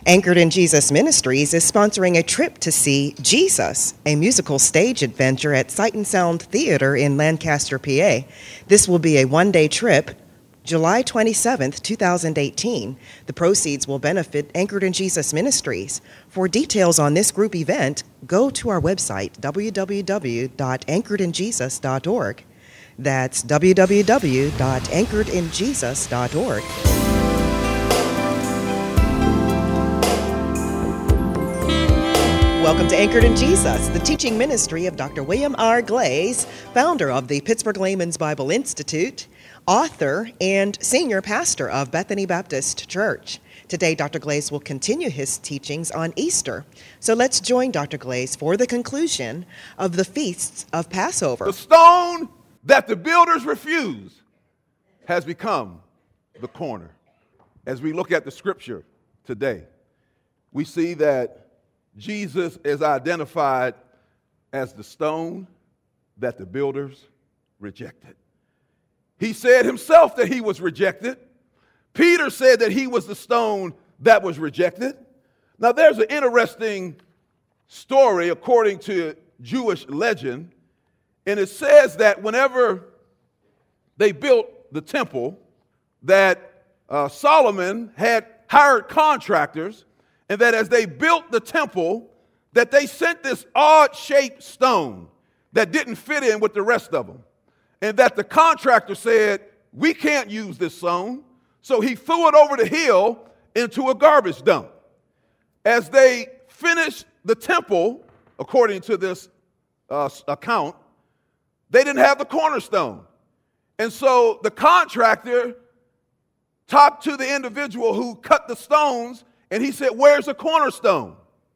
Anchored in Jesus Ministries is sponsoring a trip to see Jesus, a musical stage adventure at Sight and Sound Theater in Lancaster, PA. This will be a one-day trip, July 27th, 2018. The proceeds will benefit Anchored in Jesus Ministries. For details on this group event, go to our website, www.anchoredinjesus.org. That's www.anchoredinjesus.org. Welcome to Anchored in Jesus, the teaching ministry of Dr. William R. Glaze, founder of the Pittsburgh Layman's Bible Institute, author, and senior pastor of Bethany Baptist Church. Today, Dr. Glaze will continue his teachings on Easter. So let's join Dr. Glaze for the conclusion of the feasts of Passover. The stone that the builders refused has become the corner. As we look at the scripture today, we see that Jesus is identified as the stone that the builders rejected. He said himself that he was rejected. Peter said that he was the stone that was rejected. Now, there's an interesting story according to Jewish legend, and it says that whenever they built the temple, that Solomon had hired contractors, and that as they built the temple, that they sent this odd-shaped stone that didn't fit in with the rest of them. And that the contractor said, we can't use this stone. So he threw it over the hill into a garbage dump. As they finished the temple, according to this account, they didn't have the cornerstone. And so the contractor talked to the individual who cut the stones, and he said, where's the cornerstone?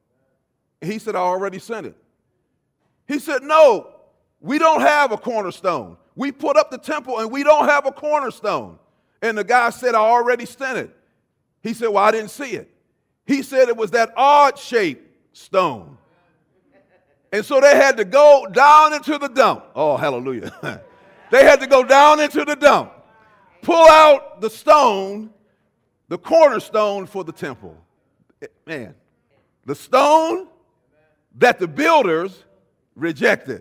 And he said, I already sent it. He said, no, we don't have a cornerstone. We put up the temple and we don't have a cornerstone. And the guy said, I already sent it. He said, well, I didn't see it. He said it was that odd-shaped stone. And so they had to go down into the dump. Oh, hallelujah. They had to go down into the dump, pull out the stone, the cornerstone for the temple. Man, the stone that the builders rejected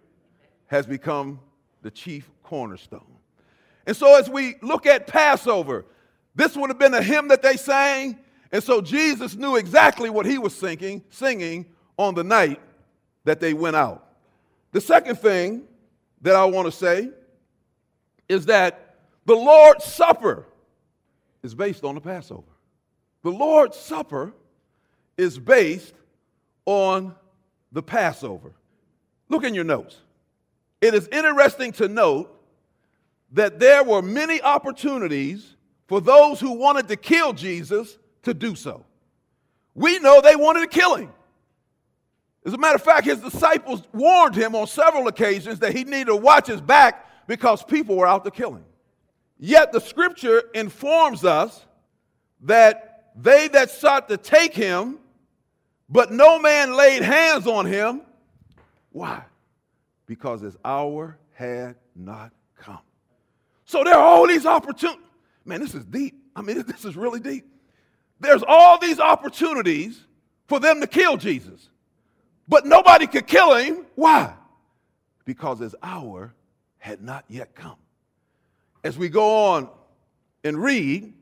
has become the chief cornerstone. And so as we look at Passover, this would have been a hymn that they sang, and so Jesus knew exactly what he was singing on the night that they went out. The second thing that I want to say is that the Lord's Supper is based on the Passover. The Lord's Supper is based on the Passover. Look in your notes. It is interesting to note that there were many opportunities for those who wanted to kill Jesus to do so. We know they wanted to kill him. As a matter of fact, his disciples warned him on several occasions that he needed to watch his back because people were out to kill him. Yet the scripture informs us that they that sought to take him, but no man laid hands on him. Why? Because his hour had not come. So there are all these opportunities. Man, this is deep. I mean, this is really deep. There's all these opportunities for them to kill Jesus. But nobody could kill him. Why? Because his hour had not yet come. As we go on and read,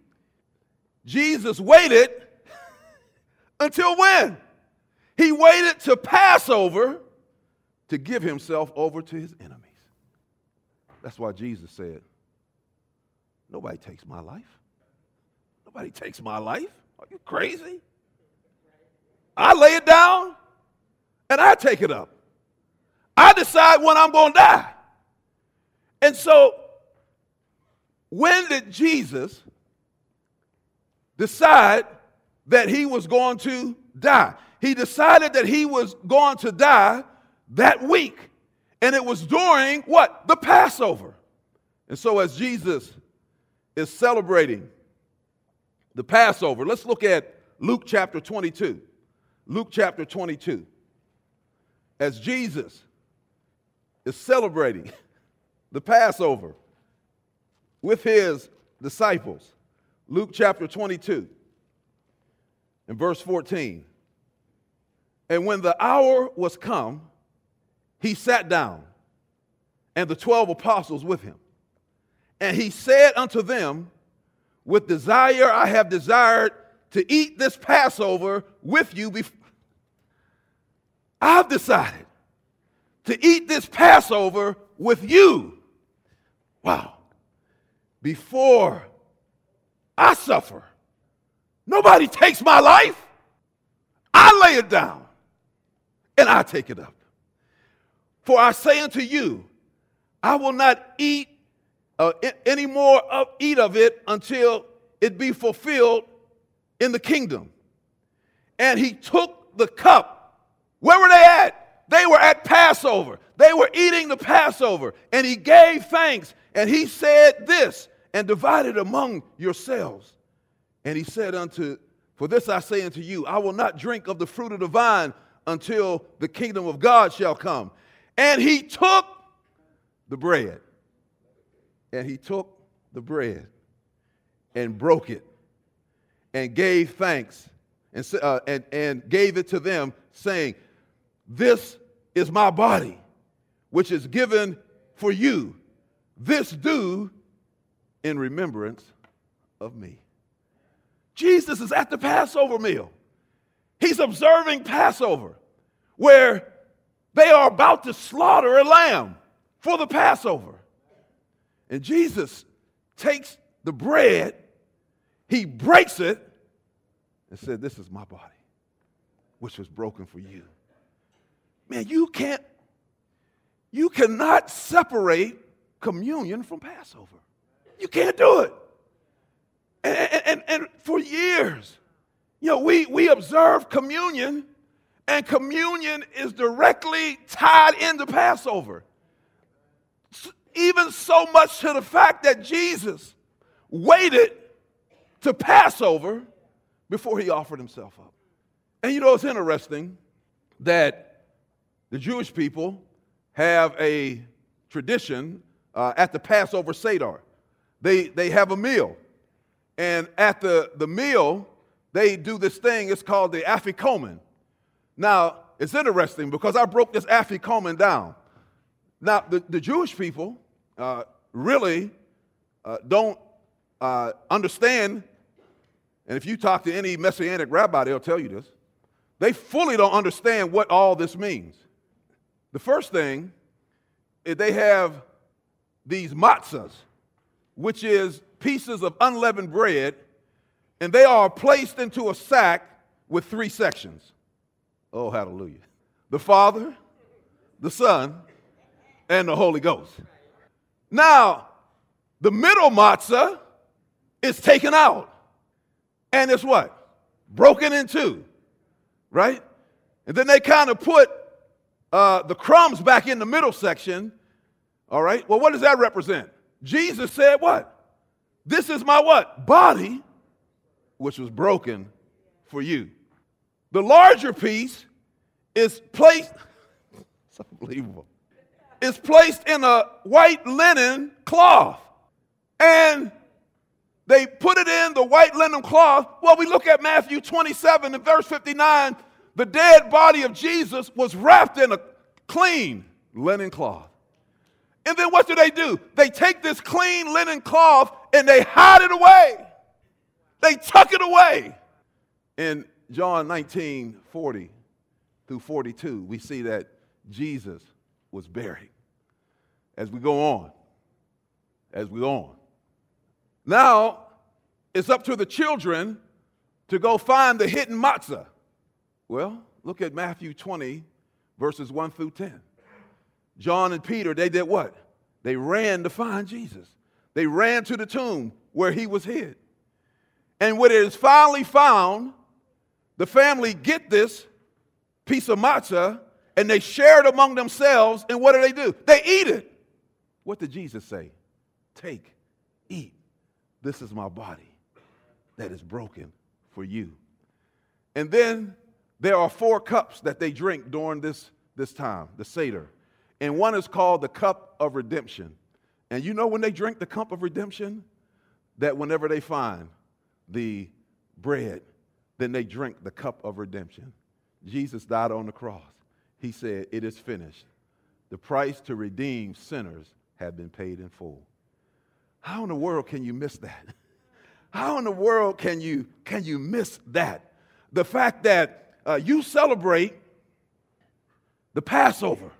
Jesus waited until when? He waited to Passover to give himself over to his enemies. That's why Jesus said, nobody takes my life. Nobody takes my life. Are you crazy? I lay it down and I take it up. I decide when I'm going to die. And so, when did Jesus decide that he was going to die? He decided that he was going to die that week. And it was during what? The Passover. And so as Jesus is celebrating the Passover, let's look at Luke chapter 22. Luke chapter 22. As Jesus is celebrating the Passover with his disciples. Luke chapter 22. In verse 14, and when the hour was come, he sat down, and the 12 apostles with him. And he said unto them, with desire I have desired to eat this Passover with you. I've decided to eat this Passover with you. Wow. Before I suffer. Nobody takes my life. I lay it down and I take it up. For I say unto you, I will not eat any more eat of it until it be fulfilled in the kingdom. And he took the cup. Where were they at? They were at Passover. They were eating the Passover. And he gave thanks. And he said this, and divided among yourselves. And he said for this I say unto you, I will not drink of the fruit of the vine until the kingdom of God shall come. And he took the bread. And he took the bread and broke it and gave thanks and gave it to them, saying, this is my body, which is given for you. This do in remembrance of me. Jesus is at the Passover meal. He's observing Passover, where they are about to slaughter a lamb for the Passover. And Jesus takes the bread, he breaks it, and said, this is my body, which was broken for you. Man, you cannot separate communion from Passover. You can't do it. And for years, we observe communion, and communion is directly tied into Passover. Even so much to the fact that Jesus waited to Passover before he offered himself up. And it's interesting that the Jewish people have a tradition at the Passover Seder. They have a meal. And at the meal, they do this thing. It's called the afikomen. Now, it's interesting because I broke this afikomen down. Now, the Jewish people really don't understand, and if you talk to any Messianic rabbi, they'll tell you this. They fully don't understand what all this means. The first thing is they have these matzahs, which is pieces of unleavened bread, and they are placed into a sack with 3 sections. Oh, hallelujah. The Father, the Son, and the Holy Ghost. Now, the middle matzah is taken out, and it's what? Broken in 2, right? And then they kind of put the crumbs back in the middle section, all right? Well, what does that represent? Jesus said what? This is my what? Body, which was broken for you. The larger piece is placed, it's unbelievable. It's placed in a white linen cloth. And they put it in the white linen cloth. Well, we look at Matthew 27 and verse 59. The dead body of Jesus was wrapped in a clean linen cloth. And then what do? They take this clean linen cloth and they hide it away. They tuck it away. In John 19:40 through 42, we see that Jesus was buried. As we go on. Now, it's up to the children to go find the hidden matzah. Well, look at Matthew 20, verses 1 through 10. John and Peter, they did what? They ran to find Jesus. They ran to the tomb where he was hid. And when it is finally found, the family get this piece of matzah and they share it among themselves. And what do? They eat it. What did Jesus say? Take, eat. This is my body that is broken for you. And then there are 4 cups that they drink during this time, the Seder. And one is called the cup of redemption. And you know when they drink the cup of redemption? That whenever they find the bread then they drink the cup of redemption. Jesus died on the cross. He said, "It is finished." The price to redeem sinners had been paid in full. How in the world can you miss that? How in the world can you miss that? The fact that you celebrate the Passover,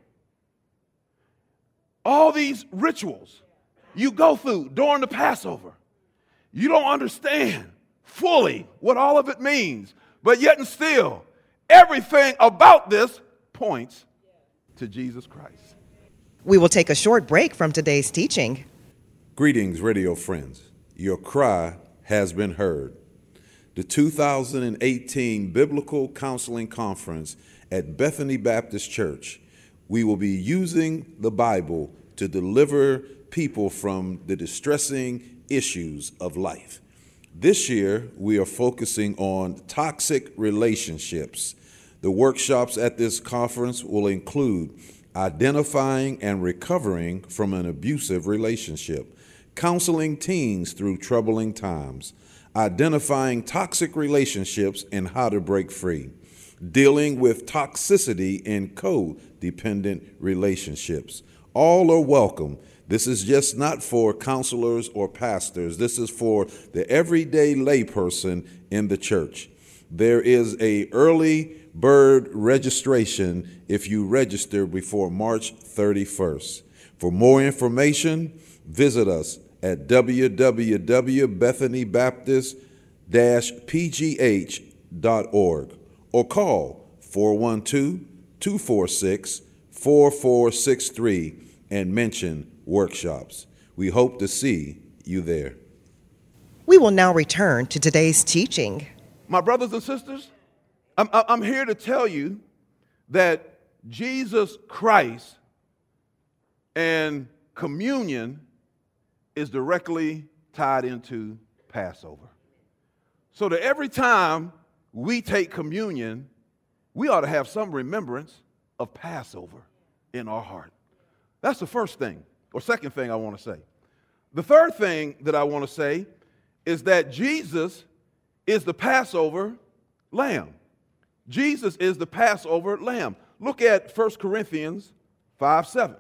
all these rituals you go through during the Passover, you don't understand fully what all of it means, but yet and still, everything about this points to Jesus Christ. We will take a short break from today's teaching. Greetings, radio friends. Your cry has been heard. The 2018 Biblical Counseling Conference at Bethany Baptist Church. We will be using the Bible to deliver people from the distressing issues of life. This year, we are focusing on toxic relationships. The workshops at this conference will include identifying and recovering from an abusive relationship, counseling teens through troubling times, identifying toxic relationships and how to break free, dealing with toxicity in codependent relationships. All are welcome. This is just not for counselors or pastors. This is for the everyday layperson in the church. There is an early bird registration if you register before March 31st. For more information, visit us at www.bethanybaptist-pgh.org or call 412-246-4463 and mention workshops. We hope to see you there. We will now return to today's teaching. My brothers and sisters, I'm here to tell you that Jesus Christ and communion is directly tied into Passover. So that every time we take communion, we ought to have some remembrance of Passover in our heart. That's the first thing, or second thing I want to say. The third thing that I want to say is that Jesus is the Passover lamb. Jesus is the Passover lamb. Look at 1 Corinthians 5:7.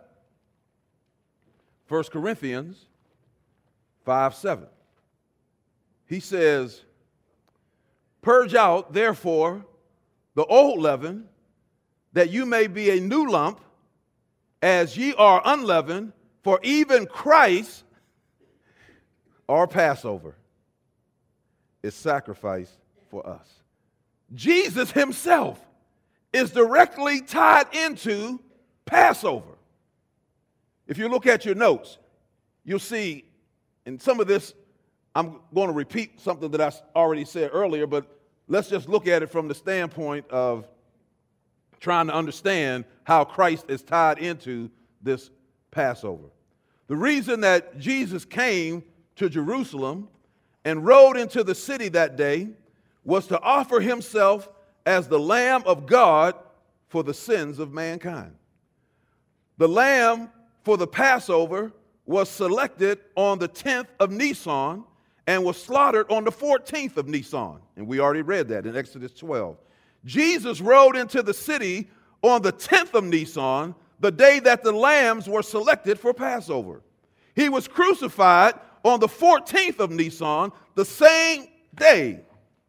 1 Corinthians 5:7. He says, "Purge out, therefore, the old leaven, that you may be a new lump, as ye are unleavened, for even Christ, our Passover, is sacrificed for us." Jesus himself is directly tied into Passover. If you look at your notes, you'll see in some of this, I'm going to repeat something that I already said earlier, but let's just look at it from the standpoint of trying to understand how Christ is tied into this Passover. The reason that Jesus came to Jerusalem and rode into the city that day was to offer himself as the Lamb of God for the sins of mankind. The lamb for the Passover was selected on the 10th of Nisan and was slaughtered on the 14th of Nisan. And we already read that in Exodus 12. Jesus rode into the city on the 10th of Nisan, the day that the lambs were selected for Passover. He was crucified on the 14th of Nisan, the same day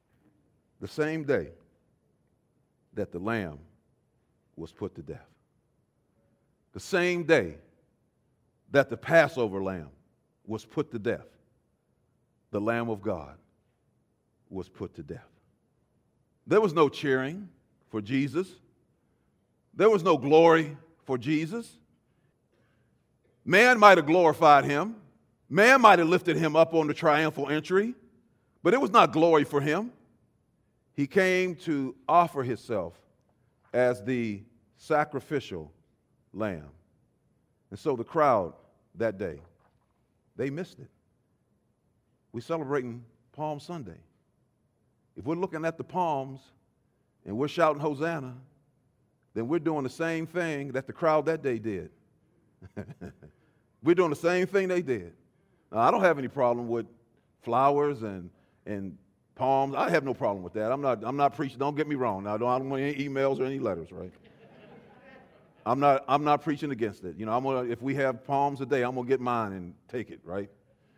that the lamb was put to death. The same day that the Passover lamb was put to death, the Lamb of God was put to death. There was no cheering for Jesus. There was no glory for Jesus. Man might have glorified him. Man might have lifted him up on the triumphal entry, but it was not glory for him. He came to offer himself as the sacrificial lamb. And so the crowd that day, they missed it. We're celebrating Palm Sunday. If we're looking at the palms and we're shouting Hosanna, then we're doing the same thing that the crowd that day did. We're doing the same thing they did. Now, I don't have any problem with flowers and palms. I have no problem with that. I'm not preaching. Don't get me wrong. Now, I don't want any emails or any letters, right? I'm not preaching against it. You know, if we have palms a day, I'm gonna get mine and take it, right?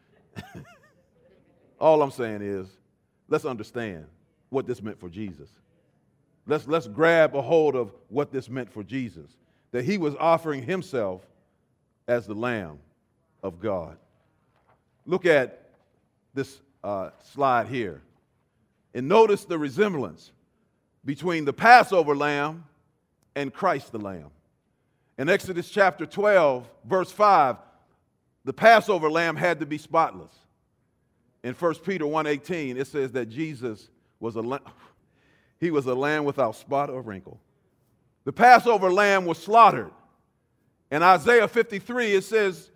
All I'm saying is, let's understand what this meant for Jesus. Let's grab a hold of what this meant for Jesus, that he was offering himself as the Lamb of God. Look at this slide here and notice the resemblance between the Passover lamb and Christ the Lamb. In Exodus chapter 12, verse 5, the Passover lamb had to be spotless. In 1 Peter 1:18, it says that Jesus was he was a lamb without spot or wrinkle. The Passover lamb was slaughtered. In Isaiah 53, it says,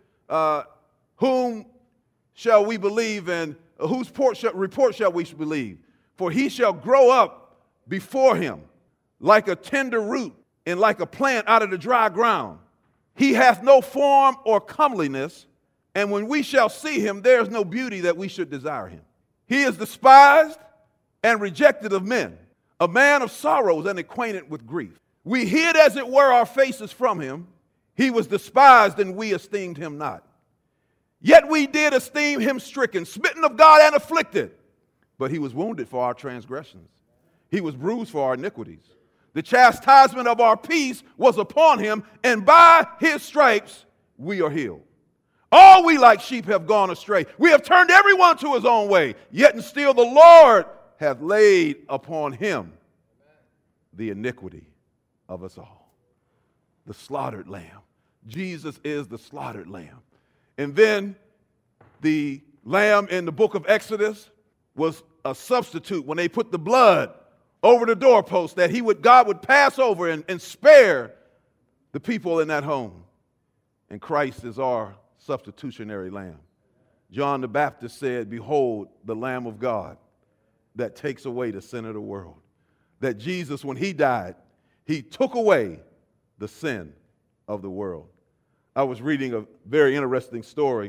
whom shall we believe and whose report shall we believe? For he shall grow up before him like a tender root and like a plant out of the dry ground. He hath no form or comeliness, and when we shall see him, there is no beauty that we should desire him. He is despised and rejected of men, a man of sorrows and acquainted with grief. We hid, as it were, our faces from him. He was despised, and we esteemed him not. Yet we did esteem him stricken, smitten of God, and afflicted. But he was wounded for our transgressions. He was bruised for our iniquities. The chastisement of our peace was upon him, and by his stripes we are healed. All we like sheep have gone astray. We have turned everyone to his own way. Yet and still the Lord hath laid upon him the iniquity of us all. The slaughtered lamb. Jesus is the slaughtered lamb. And then the lamb in the book of Exodus was a substitute when they put the blood over the doorpost that God would pass over and spare the people in that home. And Christ is our substitutionary lamb. John the Baptist said, behold, the Lamb of God that takes away the sin of the world. That Jesus, when he died, he took away the sin of the world. I was reading a very interesting story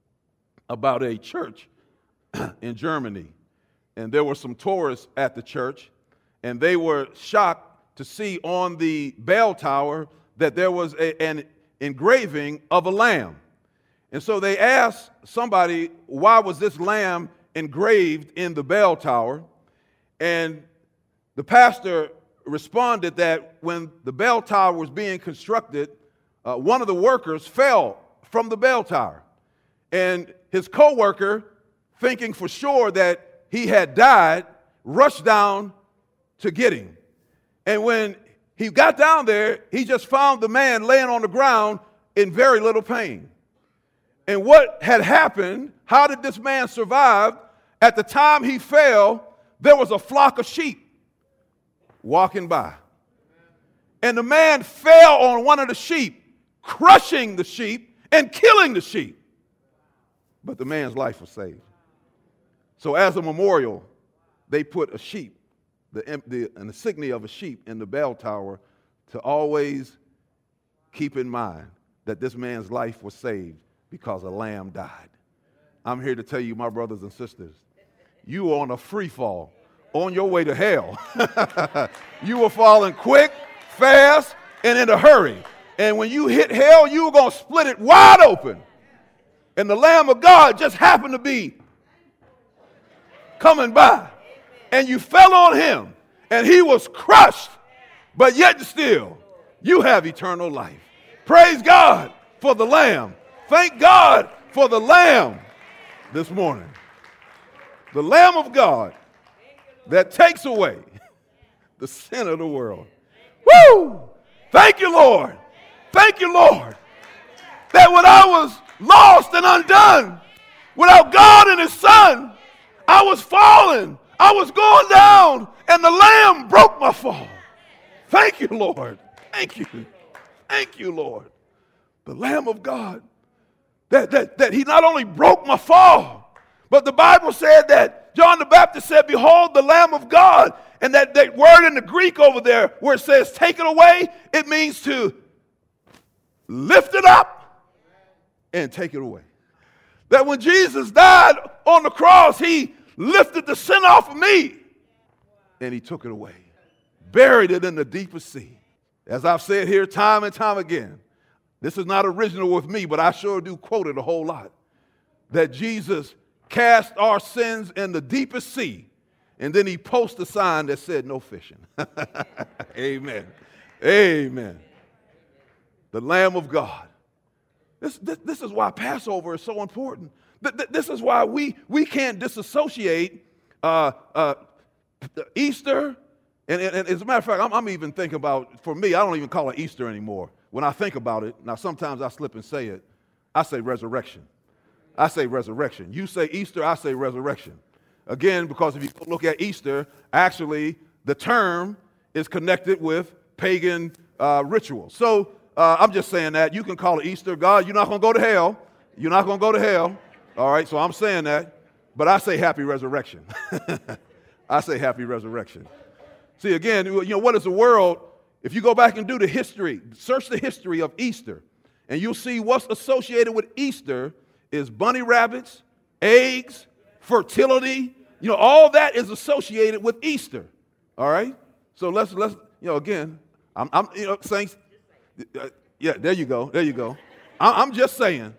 about a church in Germany. And there were some tourists at the church, and they were shocked to see on the bell tower that there was an engraving of a lamb. And so they asked somebody, why was this lamb engraved in the bell tower? And the pastor responded that when the bell tower was being constructed, one of the workers fell from the bell tower. And his co-worker, thinking for sure that he had died, rushed down to get him. And when he got down there, he just found the man laying on the ground in very little pain. And what had happened, how did this man survive? At the time he fell, there was a flock of sheep walking by. And the man fell on one of the sheep, crushing the sheep and killing the sheep. But the man's life was saved. So as a memorial, they put a sheep, the insignia of a sheep in the bell tower to always keep in mind that this man's life was saved because a lamb died. I'm here to tell you, my brothers and sisters, you are on a free fall on your way to hell. You were falling quick, fast, and in a hurry. And when you hit hell, you were going to split it wide open. And the Lamb of God just happened to be coming by. And you fell on him, and he was crushed. But yet still, you have eternal life. Praise God for the Lamb. Thank God for the Lamb this morning. The Lamb of God that takes away the sin of the world. Woo! Thank you, Lord. Thank you, Lord. That when I was lost and undone, without God and his Son, I was falling. I was going down, and the Lamb broke my fall. Thank you, Lord. Thank you. Thank you, Lord. The Lamb of God. That he not only broke my fall, but the Bible said that John the Baptist said, behold, the Lamb of God. And that word in the Greek over there where it says take it away, it means to lift it up and take it away. That when Jesus died on the cross, he lifted the sin off of me, and he took it away, buried it in the deepest sea. As I've said here time and time again, this is not original with me, but I sure do quote it a whole lot, that Jesus cast our sins in the deepest sea, and then he posted a sign that said no fishing. Amen. Amen. The Lamb of God. This is why Passover is so important. This is why we can't disassociate Easter. And as a matter of fact, I'm even thinking about, for me, I don't even call it Easter anymore. When I think about it, now sometimes I slip and say it, I say resurrection. I say resurrection. You say Easter, I say resurrection. Again, because if you look at Easter, actually the term is connected with pagan ritual. So I'm just saying that. You can call it Easter. God, you're not going to go to hell. You're not going to go to hell. All right, so I'm saying that. But I say happy resurrection. I say happy resurrection. See, again, what is the world? If you go back and do the history, search the history of Easter, and you'll see what's associated with Easter is bunny rabbits, eggs, fertility. All that is associated with Easter. All right? So let's again, I'm saints, yeah, there you go. I'm just saying,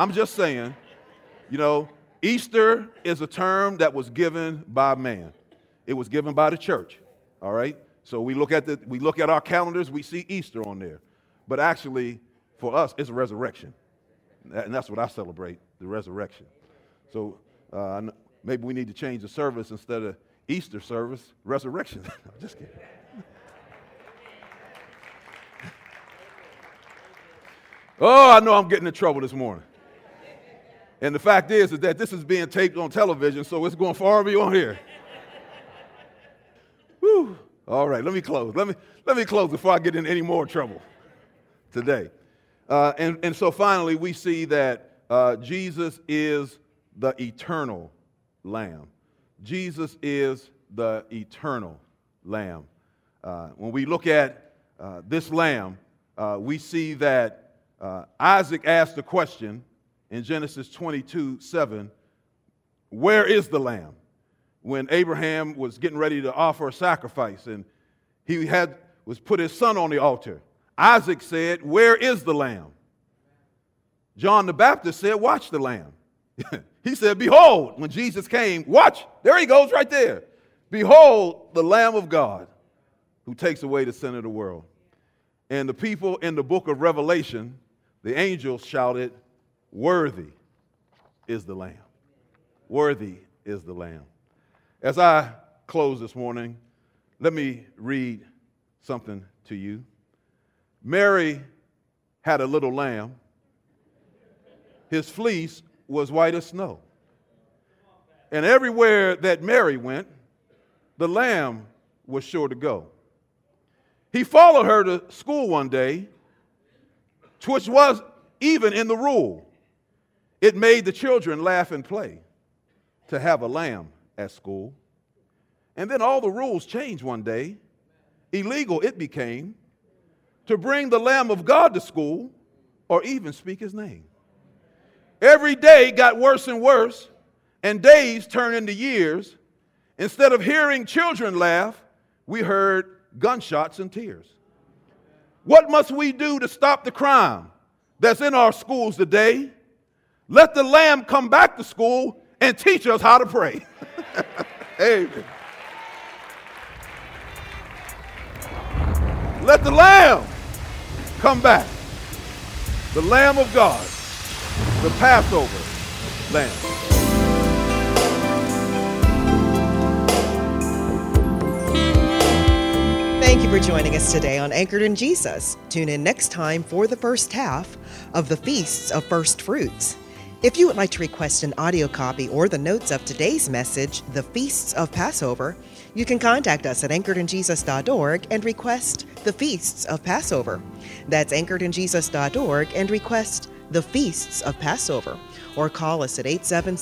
Easter is a term that was given by man. It was given by the church. All right? So we look at our calendars, we see Easter on there. But actually, for us, it's a resurrection. And that's what I celebrate, the resurrection. So maybe we need to change the service instead of Easter service, resurrection. I'm just kidding. Oh, I know I'm getting in trouble this morning. And the fact is that this is being taped on television, so it's going far beyond here. Whew. All right, let me close. Let me close before I get in any more trouble today. And so finally, we see that Jesus is the eternal Lamb. Jesus is the eternal Lamb. When we look at this Lamb, we see that Isaac asked the question in Genesis 22:7, where is the Lamb? When Abraham was getting ready to offer a sacrifice and he was put his son on the altar, Isaac said, where is the Lamb? John the Baptist said, watch the Lamb. He said, behold, when Jesus came, watch, there he goes right there. Behold, the Lamb of God who takes away the sin of the world. And the people in the book of Revelation, the angels shouted, worthy is the Lamb. Worthy is the Lamb. As I close this morning, let me read something to you. Mary had a little lamb. His fleece was white as snow. And everywhere that Mary went, the lamb was sure to go. He followed her to school one day, which was even in the rule. It made the children laugh and play to have a lamb at school. And then all the rules changed one day. Illegal it became to bring the Lamb of God to school or even speak his name. Every day got worse and worse, and days turned into years. Instead of hearing children laugh, we heard gunshots and tears. What must we do to stop the crime that's in our schools today? Let the Lamb come back to school and teach us how to pray. Amen. Let the Lamb come back. The Lamb of God, the Passover Lamb. Thank you for joining us today on Anchored in Jesus. Tune in next time for the first half of the Feasts of First Fruits. If you would like to request an audio copy or the notes of today's message, The Feasts of Passover, you can contact us at anchoredinjesus.org and request The Feasts of Passover. That's anchoredinjesus.org and request The Feasts of Passover. Or call us at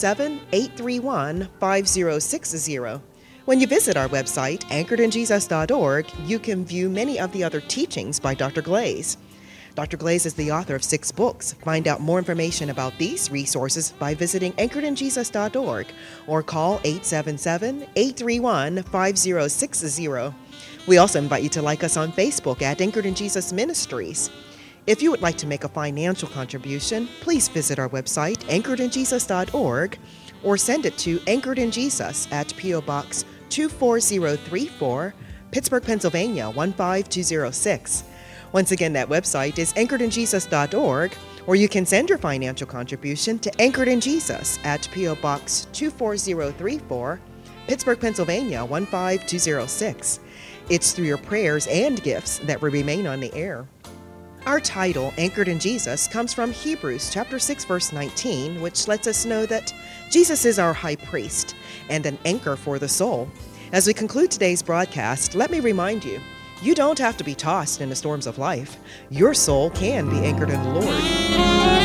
877-831-5060. When you visit our website, anchoredinjesus.org, you can view many of the other teachings by Dr. Glaze. Dr. Glaze is the author of 6 books. Find out more information about these resources by visiting anchoredinjesus.org or call 877-831-5060. We also invite you to like us on Facebook at Anchored in Jesus Ministries. If you would like to make a financial contribution, please visit our website, anchoredinjesus.org, or send it to Anchored in Jesus at P.O. Box 24034, Pittsburgh, Pennsylvania 15206. Once again, that website is anchoredinjesus.org, or you can send your financial contribution to Anchored in Jesus at P.O. Box 24034, Pittsburgh, Pennsylvania 15206. It's through your prayers and gifts that we remain on the air. Our title, Anchored in Jesus, comes from Hebrews chapter 6, verse 19, which lets us know that Jesus is our high priest and an anchor for the soul. As we conclude today's broadcast, let me remind you, you don't have to be tossed in the storms of life. Your soul can be anchored in the Lord.